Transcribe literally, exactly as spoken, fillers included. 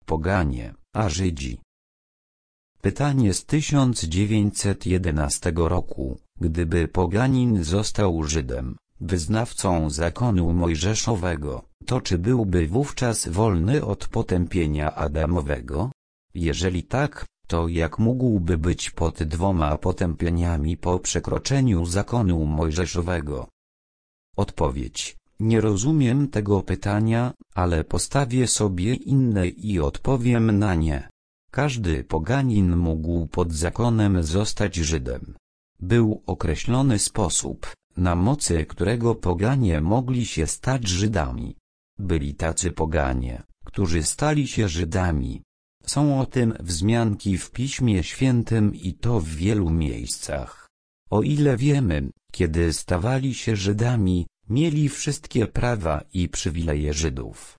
poganie, a Żydzi. Pytanie z tysiąc dziewięćset jedenastego roku. Gdyby poganin został Żydem, wyznawcą zakonu mojżeszowego, to czy byłby wówczas wolny od potępienia Adamowego? Jeżeli tak, to jak mógłby być pod dwoma potępieniami po przekroczeniu zakonu mojżeszowego? Odpowiedź: nie rozumiem tego pytania, ale postawię sobie inne i odpowiem na nie. Każdy poganin mógł pod zakonem zostać Żydem. Był określony sposób, na mocy którego poganie mogli się stać Żydami. Byli tacy poganie, którzy stali się Żydami. Są o tym wzmianki w Piśmie Świętym i to w wielu miejscach. O ile wiemy, kiedy stawali się Żydami, mieli wszystkie prawa i przywileje Żydów.